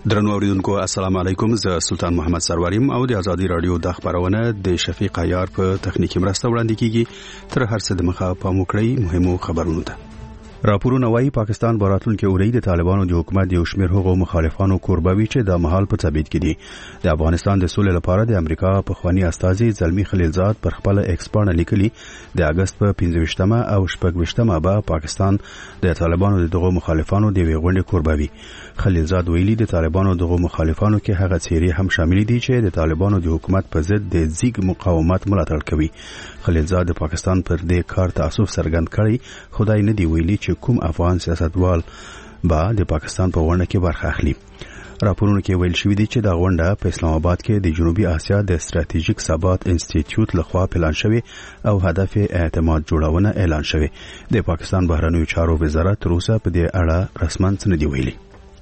درنو اوریدونکو السلام علیکم، زه سلطان محمد سروریم او د ازادي رادیو د خبرونه د شفیق عیار په تخنیکی مرسته وړاندې کیږي. تر هر څه د مخه په موکړی مهمو خبرونه ده. راپورونه وايي پاکستان براتلونکو اوري د طالبانو د حکومت د شمیر هغو مخالفانو قرباوي چې د محل په ثابت کړي. د افغانستان د سولې لپاره د امریکا په خواني استازي زلمی خلیلزاد پر خپل ایکسپورټ لیکلي د اگست په 15مه او 16مه به پاکستان د طالبانو دغه مخالفانو د ویغونډې قرباوي. خلیلزاد ویلي د طالبانو دغه مخالفانو کې هغه چیرې هم شامل دي چې د طالبانو د حکومت په ضد د زیګ مقاومت ملاتړ کوي. خلیلزاد د پاکستان پر دې کار تاسف څرګند کړی، خدای نه دی ویلي چې کوم افغان سیاستوال به د پاکستان په غونډه کې برخه اخلي. راپورونه کې ویل شوی دی چې دا غونډه په اسلام آباد کې د جنوبي اسیا د استراتیژیک ثبات انسټیټیوټ لخوا پلان شوی او هدف اعتماد جوړونه اعلان شوی. د پاکستان بهرنیو چارو وزارت تر اوسه په دې اړه رسماً څه نه دی ویلي.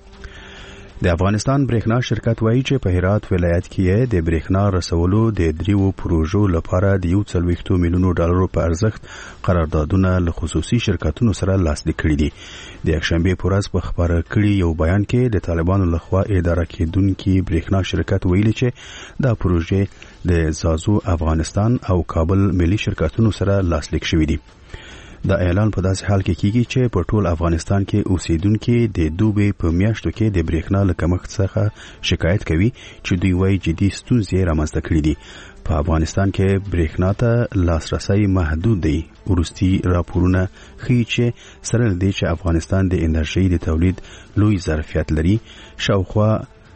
د افغانستان برېښنا شرکت وایي چې په هرات ولایت کې د برېښنا رسولو د دریو پروژو لپاره د 1.4 میلیون ډالرو په ارزښت قراردادونه له خصوصي شرکتونو سره لاسلیک کړي دي. د یکشنبه په ورځ په خبره کړي یو بیان کې د طالبانو لخوا اداره کېدونکو برېښنا شرکت ویلي چې دا پروژې د زازو افغانستان او کابل ملي شرکتونو سره لاسلیک شوې دي. دا اعلان په داسې حال کې کیږي چې په ټول افغانستان کې اوسیدونکو د دوبي په میاشتو کې د برېښنا له کمښت څخه شکایت کوي چې دوی وايي جدي ستونزې رامنځته کړې دي. په افغانستان کې برېښنا ته لاسرسي محدود دی. ورستي راپورونه ښیي چې سره له دې چې افغانستان د انرژي د تولید لوی ظرفیت لري، شاوخوا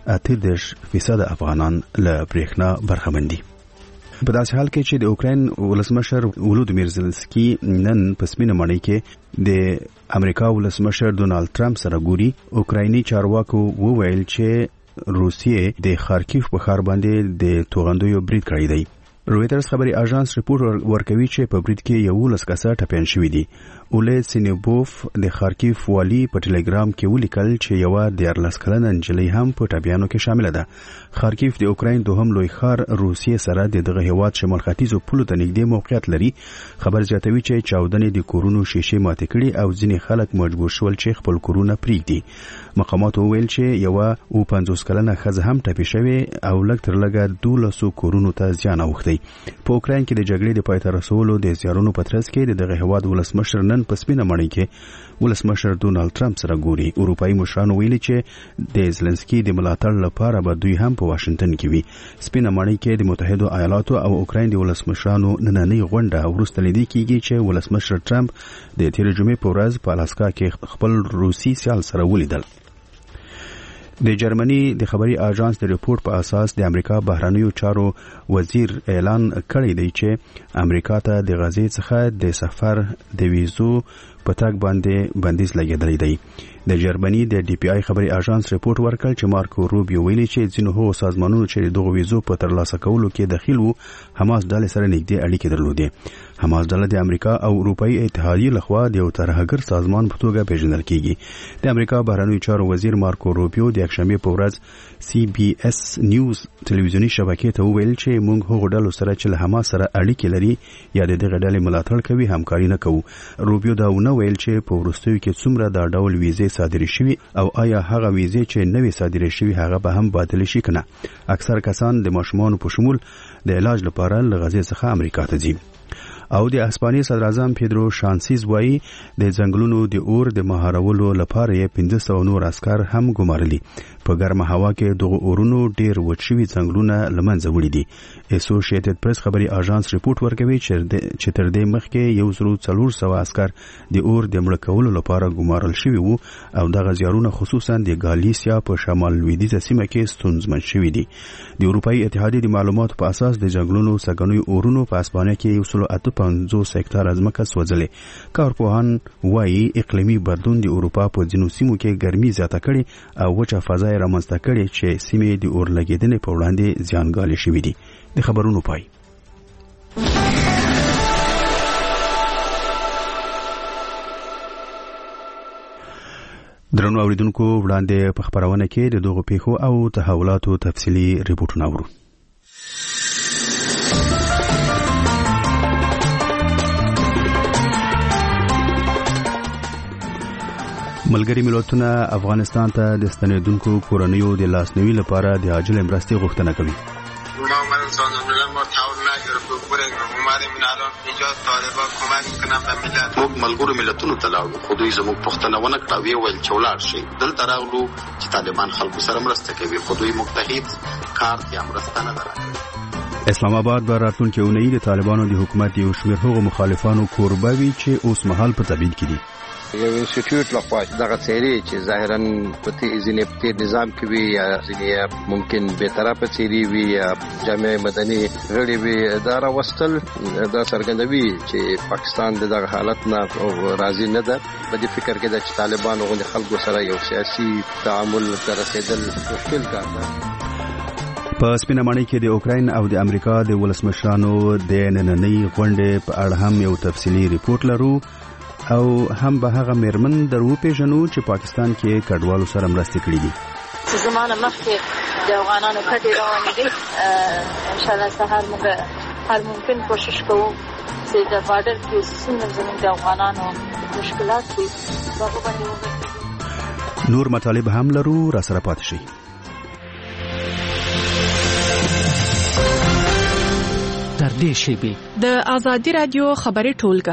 38% افغانان له برېښنا برخمن دي. په داسې حال کې چې د اوکراین ولسمشر ولودیمیر زلنسکي نن په سپینه ماڼۍ کې د امریکا ولسمشر ډونالد ټرمپ سره ګوري، اوکرایني چارواکو وویل چې روسیې د خارکیف په ښار باندې د توغندیو برید کړی دی. رویټرز خبري اژانس ریپورت ورکوي چې په برید کې 11 کسه ټپيان شوي دي. اولید سینیبوف د خارکیف والی په ټلګرام کې ولیکل چې یو د 14 کلنه نجلۍ هم په ټپيانو کې شامل ده. خارکیف د اوکراین دوهم لوی ښار روسیې سره دغه هیواد شمال ختیځو پولو ته نږدې موقعیت لري. خبر زیاتوي چې چاودنې د کورونو شیشې ماتې کړي او ځینې خلک مجبور شول چې خپل کورونه پریږدي. مقامات ویل چې یو 50 کلنه ښځه هم ټپي شوې او لږ تر لږه 1200 کورونو ته زیان اوښتی. په اوکراین کې د جګړې د پای ته رسولو د زیارونو په ترڅ کې دغه هیواد ولسمشر نن په سپینه ماڼۍ کې ولسمشر ډونالد ټرمپ سره ګوري. اروپایي مشرانو ویلي چې د زلنسکي د ملاتړ لپاره به دوی هم په واشنگټن کې وي. سپینه ماڼۍ کې د متحده ایالاتو او اوکراین د ولسمشرانو نننۍ غونډه وروسته لیدل کیږي چې ولسمشر ټرمپ د تیر جمعې په ورځ په الاسکا کې خپل روسي سیال سره ولیدل. د جرمني د خبري اژانس د ریپورت په اساس د امریکا بهرنیو چارو وزیر اعلان کړی دی چې امریکا ته د غزې څخه د سفر د ویزو په تګ باندې بندیز لګیدلی دی. د جرمني د ډي پی آی خبري اژانس ریپورت ورکړ چې مارکو روبیو ویلي چې ځینو هغو سازمانونو چې دغه ویزو په ترلاسه کولو کې دخیل وو حماس ډلې سره نږدې اړیکې درلودې. حماس ډله د امریکا او اروپאי اتحادیې لخوا د یو ترهګر سازمان په توګه پیژندل کیږي. د امریکا بهرنیو چارو وزیر مارکو روبیو د یکشنبه په ورځ سی بي اس نیوز ټلویزیونی شبکې ته وویل چې موږ هغو ډلو سره چې له حماس سره اړیکې لري یا د دغه ډلې ملاتړ کوي همکاري نه کوو. روبیو دا ونه ویل چې په وروستیو کې څومره دا ډول ویزې صادرې شوي او آیا هغه ویزې چې نوې صادرې شوي هغه به هم باطل شي کنه. اکثر کسان د ماشومانو په شمول د علاج لپاره له غزې څخه امریکا ته ځي. او د اسپانیې صدر اعظم پیدرو شانسیز وایي د ځنګلونو د اور د مهارولو لپاره یې 500 نور عسكر هم ګمارلي. په ګرمه هوا کې دغه اورونو ډیر وچوي ځنګلونه لمنځه وړي دي. اسوسییټډ پریس خبري اژانس ریپورت ورکوي چې تر دې مخکې 1400 عسكر د اور د مړ کولو لپاره ګمارل شوي وو او دغه زیارونه خصوصا د ګالیسیا په شمال لویدیځه سیمه کې ستونزمن شوي دي. د اروپאי اتحادیې د معلوماتو په اساس د ځنګلونو سګنوي اورونو په اسپانیا کې 150 هکتاره ځمکه سوځلې. کارپوهان وایي اقلیمي بدلون د اروپا په ځینو سیمو کې ګرمي زیاته کړي او وچه فضا رامنځته کړي چې سیمې د اور لګیدنې په وړاندې زیانګالې شوي دي. د خبرونو پای. درنو اوریدونکو وړاندې په خبرونه کې د دغو پیښو او تحولاتو تفصیلي ریپورتونه ورو. ملګری ملتونه افغانستان ته د ستنېدونکو کورنیو د لاسنیوي لپاره د عاجل مرستې غوښتنه کوي. موږ ملګرو ملتونو ته لاړو خو دوی زموږ پوښتنه ونه کړه، ویل چې ولاړ شي. دلته راغلو چې طالبان خلکو سره مرسته کوي خو دوی موږ ته هیڅ کار یا مرسته نه راکړي. اسلام آباد به راتلونکې اونۍ د طالبانو د حکومت یو شمېر هغو مخالفانو کوربه وي چې اوس مهال په تبعید کې دي. یو انسټیټیوټ لخوا دغه څیرې چې ظاهراً په ځینې نظام کې وي یا ځینې ممکن به طرفه څیرې وي یا جامعه مدني غړي وي، دا راوستل دا څرګندوي چې پاکستان دغه حالت نه راضي نه ده. په دې فکر کې چې طالبان غوښتل خلکو سره یو سیاسي تعامل سره رسیدل مشکل کار ده. په سپینه ماڼۍ کې د اوکراین او د امریکا د ولسمشرانو د نننۍ غونډې په اړه هم یو تفصیلي ریپورت لرو او هم به هغه مېرمن درو پیژنو چې پاکستان کې کډوالو سره مرسته کړې دي. زمانه مخکې د افغانانو کډې روانې دي. ان شاء الله سهار موږ هر ممکن کوشش کوو چې د بارډر کې څنګه زموږ د افغانانو مشکلات دي هغه باندې وګورو. نور مطالب هم لرو، را سره پاتې شئ. تر دې شیبې د آزادي رادیو خبري ټولګه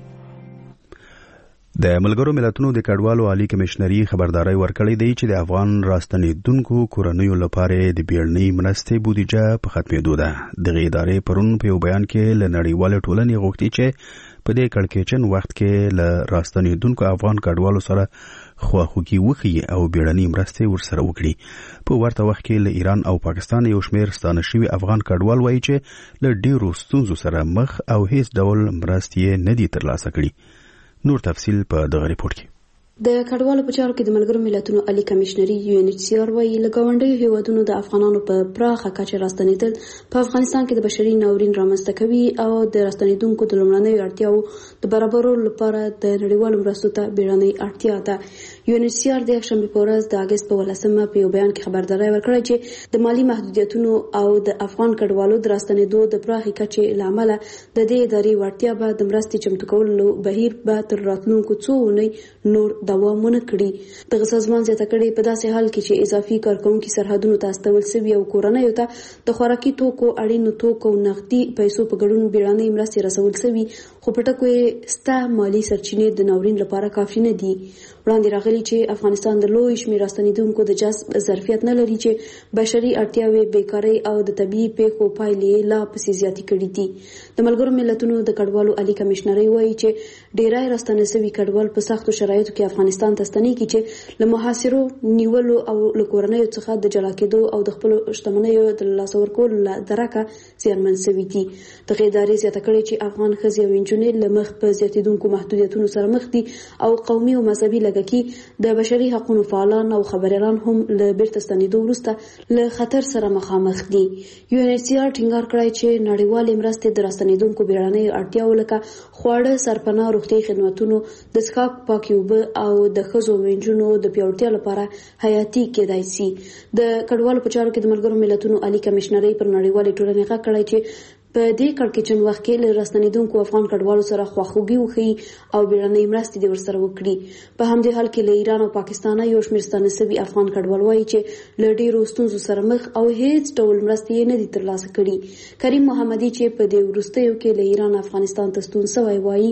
د ملګرو ملتونو د کډوالو عالی کمشنري خبرداري ورکړې دی چې د افغان راستنېدونکو کورنیو لپاره د بیړنۍ مرستې بودیجه په ختمېدو ده. دغه ادارې پرون په یو بیان کې له نړیوال ټولنې غوښتي چې په دې کړکېچن وخت کې له راستنېدونکو افغان کډوالو سره خواخوږي وکړي او بیړنۍ مرستې ورسره وکړي. په ورته وخت کې له ایران او پاکستان یو شمېر ستانه شوي افغان کډوال وایي چې له ډېرو ستونزو سره مخ او هیڅ ډول مرستې نه دي ترلاسه کړي. نور تفصیل په دغه ریپورت کې. د کډوالو په چارو کې د ملګرو ملتونو عالی کمشنري UNHCR وايي له ګاونډیو هیوادونو د افغانانو په پراخه کچه راستنېدل په افغانستان کې د بشري ناورین رامنځته کوي او د راستنېدونکو د لومړنیو اړتیاو د برابرولو لپاره د نړیوالو مرستو ته بیړنۍ اړتیا ده. UNHCR د یکشنبې په ورځ د اگست په 18 په یو بیان کې خبرداری ورکړه چې د مالی محدودیتونو او د افغان کډوالو د راستنېدو د پراخه کچې لامل د دې ادارې وړتیا به د مرستې چمتو کولو بهیر به تر راتلونکو څو اونۍ نور دوامونه کړي. د سازمان زیاته کړي په داسې حال کې چې اضافي کارکونکو سرحدونو ته استول شوی او کورنیو ته د خوراکي توکو اړینو توکو نقدي پیسو په ګډون بیړنۍ مرستې رسول شوی، خو په ټکو ستا مالی سرچینې د ناورین لپاره کافي نه دي. وړاندې راغلي چې افغانستان د لوی شمېر راستنېدونکو د جذب ظرفیت نه لري چې بشري اړتیاوې، بیکاري او د طبي پیښو پایلې لا پسې زیاتې کړې دي. د ملګرو ملتونو د کډوالو عالی کمشنري وایي چې ډېرای راستنه شوي کډوال په سختو شرایطو کې افغانستان ته ستنېږي چې له محاصرو، نیولو او له کورنیو څخه د جلا کېدو او د خپلو شتمنیو د لاسه ورکولو له درکه زیانمن شوي دي. دغه ادارې زیاته کړې چې افغان ښځې او نجونې له مخ په زیاتېدونکو محدودیتونو سره مخ دي او قومي او مذهبي لږکي د بشري حقوقو فعالان او خبريالان هم له بیرته ستنېدو وروسته له خطر سره مخامخ دي. UNHCR ټینګار کړی چې نړیوالې مرستې د راستنېدونکو بیړنۍ اړتیاو لکه خواړه، سرپناه، روغتیايي خدماتونو، د څښاک پاکې اوبه او د ښځو او نجونو د پیاوړتیا لپاره حیاتي کېدای شي. د کډوالو په چارو کې د ملګرو ملتونو عالی کمشنري پر نړیوالې ټولنې غږ کړی چې په دې کړکېچن وخت کې له راستنېدونکو افغان کډوالو سره خواخوږي وکړي او بیړنۍ مرستې دې ورسره وکړي. په همدې حال کې له ایران او پاکستان یو شمېر ستانه شوي افغان کډوال وایي چې له ډېرو ستونزو سره مخ او هیڅ ډول مرستې نه دي ترلاسه کړي. کریم محمدي چې په دې وروستیو کې له ایران افغانستان ته ستون شوی وایي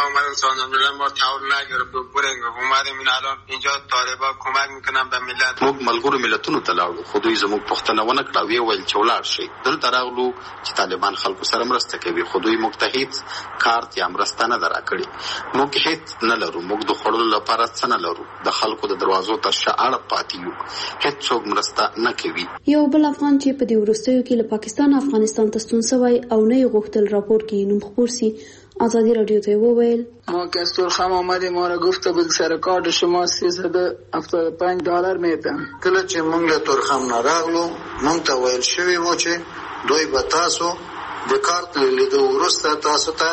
موږ ملګرو ملتونو ته لاړو خو دوی زموږ پوښتنه ونه کړه، ویل چې ولاړ شي. دلته راغلو چې طالبان خلکو سره مرسته کوي خو دوی موږ ته هیڅ کارت یا مرسته نه راکړي. موږ هیڅ نه لرو، موږ د خوړلو لپاره څه نه لرو، د خلکو د دروازو ته شاړه پاتې یو، هیڅ څوک مرسته نه کوي. یو بل افغان چې په دې وروستیو کې له پاکستان افغانستان ته ستون شوی او نه یې غوښتل راپور کې نوم خپور شي، آزادی رادیو ته وویل ما که از ترخم آمدیم ما را گفته بود سر کارت شما $375 میدم. کله چې موږ له ترخم نه راغلو موږ ته ویل شوی و چې دوی به تاسو د کارت لیدو وروسته تاسو ته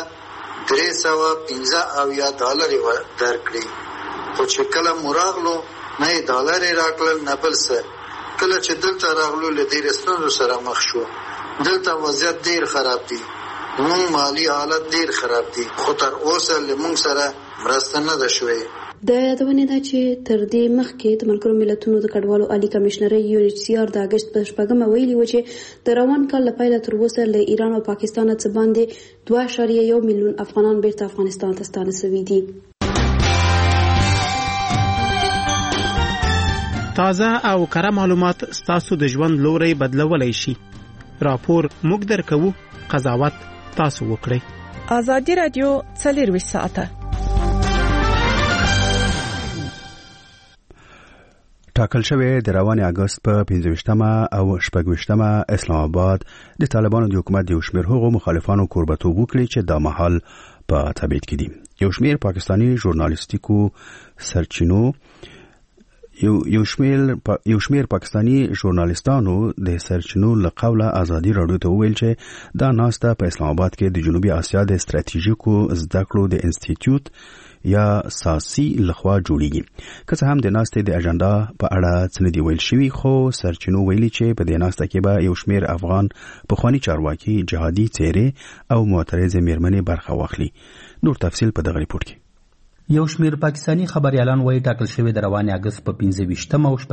$315 درکړي، خو چې کله مو راغلو نه یې ډالر راکړل نه بل څه. کله چې دلته راغلو له ډېرې ستونزو سره مخ شو. دلته وضعیت ډېر خراب دی، مونږ مالی حالت ډېر خراب دی، خو تر اوسه له مونږ سره مرسته نه ده شوې. د یادونې ده چې تر دې مخکې د ملګرو ملتونو د کډوالو عالی کمشنري UNHCR د اگست په 8 ویلي و چې د روان کال لپاره تر اوسه له ایران او پاکستان څخه باندې 2.1 میلیون افغانان بیرته افغانستان ته ستانه شوي دي. تازه او کره معلومات ستاسو د ژوند لوري بدلولای شي. راپور موږ درکو، قضاوت تاسو وکړئ. ازادي رادیو 24 ساعته ټاکل شوی د روان اگست په 15 او 16 اسلام آباد د طالبانو د حکومت د شمیر هغو مخالفانو کوربتوب وکړي چې د محل په تبعید کې دي. یو شمیر پاکستانی ژورنالیستیکو سرچینو یو شمیر پاکستانی ژورنالیستانو د سرچینو له قوله ازادي رادیو ته ویل چې دا ناسته په اسلام آباد کې د جنوبي اسیا د استراتیژیکو زده کړو د انسټیټیوټ یا ساسي لخوا جوړیږي. که څه هم د ناستې د اجنډا په اړه څه نه دی ویل شوی، خو سرچینو ویلي چې په دې ناسته کې به یو شمیر افغان پخواني چارواکي، جهادي څېرې او معترضې میرمنې برخه واخلي. نور تفصیل په دغه ریپورت کې. یو شمیر پاکستانی خبريالان وایي ټاکل شوی د روان اگست په 15 او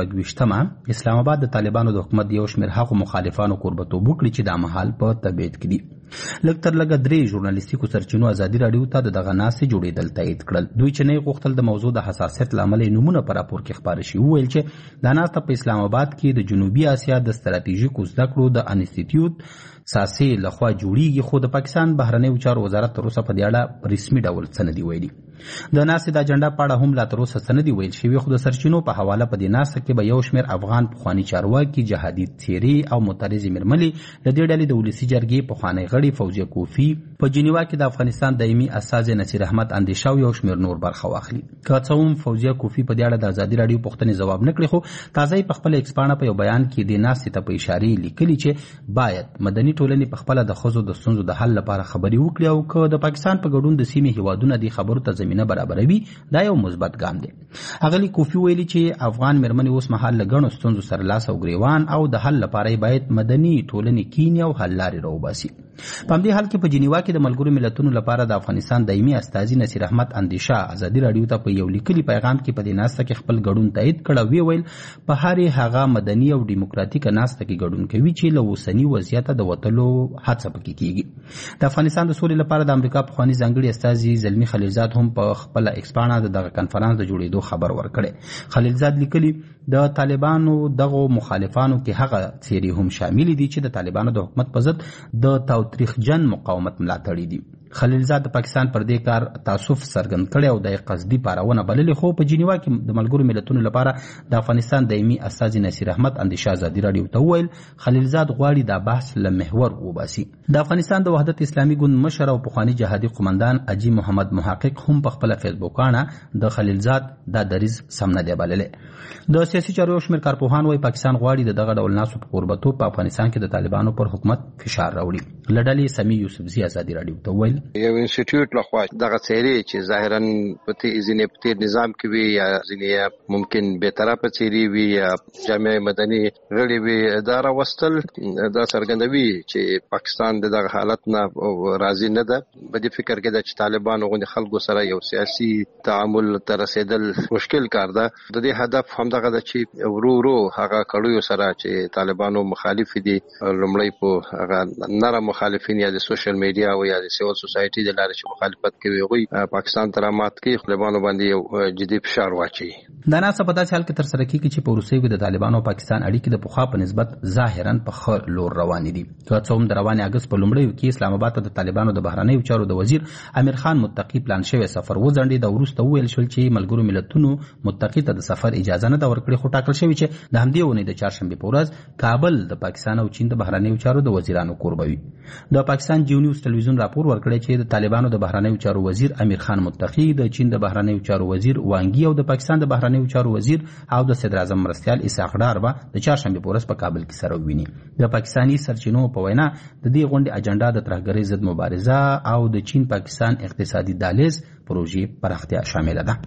16 اسلام آباد د طالبانو د حکومت یو شمیر هغو مخالفانو کوربتوب وکړي چې د محل په تبعید کې دي. لږ تر لږه 3 ژورنالیستیکو سرچینو ازادي رادیو ته دغه ناسې جوړېدل تایید کړل. دوی چې نه غوښتل د موضوع د حساسیت لامل نمونه پر راپور کې خبر شي، ویل چې د ناسته په اسلام آباد کې د جنوبي اسیا د استراتیژیکو زده کړو د انسټیټیوټ ساسي لخوا جوړیږي، خو د پاکستان بهرنیو چارو وزارت تر اوسه په دې اړه رسمي ډول څه نه دی ویلي. د ناسې د اجنډا په اړه هم لا تر اوسه څه نه دی ویل شوی، خو د سرچینو په حواله په دې ناسته کې به یو شمیر افغان پخواني چارواکي، جهادي څېرې او معترضې میرمنې له دې ډلې د ولسي جرګې پخوانی غړي فوزیه کوفی په جنیوا کې د افغانستان دایمي استازی نصیر احمد اندیشه او یو شمیر نور برخه واخلي. که څه هم فوزیه کوفی په دې اړه د ازادي رادیو پوښتنې ځواب نه کړی، خو تازه په خپل ایکسپانه په یو بیان کې د ناسې ته په اشاره لیکلي چې باید مدني ټولنې په خپل د خزو د ستونزو د حل لپاره خبري وکړي او که د پاکستان په ګډون د سیمې هیوادونه د خبرو ته زمینه برابروي، دا یو مثبت ګام دی. اغلی کوفی ویلي چې افغان میرمنې اوس مهال له ګڼو ستونزو سره لاس او ګریوان او د حل لپاره باید مدني ټولنې کینې او حل لارې راوباسي. په همدې حال کې په جنیوا کې د ملګرو ملتونو لپاره د افغانستان دایمي استازي نصیر احمد اندیشه ازادي رادیو ته په یو لیکلي پیغام کې په دې ناسته کې خپل ګډون تایید کړ او ویل په هرې هغه مدني او ډیموکراتیک ناسته کې ګډون کوي چې له اوسني وضعیت د وتلو هڅه پکې کیږي. د افغانستان د سولې لپاره د امریکا پخواني ځانګړي استازي زلمی خلیلزاد هم په خپل ایکسپانه دغه کنفرانس د جوړېدو خبر ورکړي. خلیلزاد لیکلي د طالبانو دغه مخالفانو کې هغه څېرې هم شامل دي چې د طالبانو د حکومت په ضد د تاوتریخجن مقاومت ملاتړي دي. خلیلزاد د پاکستان پر دې کار تاسف څرګند کړی او د قصدي پارونه بللې، خو په جنیوا کې د ملګرو ملتونو لپاره د افغانستان دایمي استازي نصیر احمد اندیشه ازادي رادیو ته وویل خلیلزاد غواړي دا بحث له محور وباسي. د افغانستان د وحدت اسلامي ګوند مشر او پخواني جهادي قومندان اجي محمد محقق هم په خپل فیسبوکانه د خلیلزاد دا دریځ سم نه دی بللې. د سیاسي چارو شمیر کارپوهان وايي پاکستان غواړي دغه ډول ناسو په قربتوب په افغانستان کې د طالبانو پر حکومت فشار راوړي. لړلې سمي یوسفزي ازادي رادیو ته ویل یو انسټیټیوټ لخوا دغه څېرې چې ظاهرا په ځینې په نظام کې وي یا ځینې ممکن به طرفه څېرې وي یا جامع مدني غړي وي، دا راوستل دا څرګندوي چې پاکستان دغه حالت نه راضي نه ده. په دې فکر کې چې طالبان غوښتل خلکو سره یو سیاسي تعامل تر رسیدل مشکل کار ده. د دې هدف همدغه ده چې ورو هغه کړیو سره چې طالبانو مخالف دي، لومړی په هغه نرم مخالفین یا د سوشل میډیا او یا د سیول سوسایټي د لارې چې مخالفت کوي هغوی پاکستان ته رامات کوي، طالبانو باندې یو جدي فشار واچوي. دا ناسه په داسې حال کې تر سره کیږي چې په روسیې کې د طالبانو او پاکستان اړیکې د پخوا په نسبت ظاهرا په ښه لور روانې دي. که څه هم د روان اګست په لومړیو کې اسلام آباد ته د طالبانو د بهرنیو چارو د وزیر امیر خان متقی پلان شوی سفر وځنډېد او وروسته وویل شول چې ملګرو ملتونو متقی ته د سفر اجازه نه ده ورکړې، خو ټاکل شوی چې د همدې اونۍ د چهارشنبې په ورځ کابل د پاکستان او چین د بهرنیو چارو د وزیرانو کوربه وي. د پاکستان جیو نیوز ټلویزیون راپور ورکړی چې د طالبانو د بهرنیو چارو وزیر امیر خان متقی، د چین د بهرنیو چارو وزیر وانګي او د پاکستان د بهرنیو چارو وزیر او د صدر اعظم مرستیال اسحاق ډار به د چهارشنبې په ورځ په کابل کې سره وویني. د پاکستاني سرچینو په وینا د دې غونډې اجنډا د ترهګرۍ ضد مبارزه او د چین پاکستان اقتصادي دهلیز پروژې پراختیا شامل ده.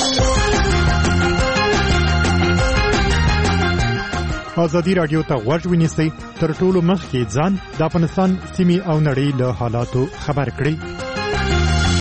ازادي رادیو ته غوږ ونیسئ، تر ټولو مخکې ځان د افغانستان سیمې او نړۍ له حالاتو خبر کړئ.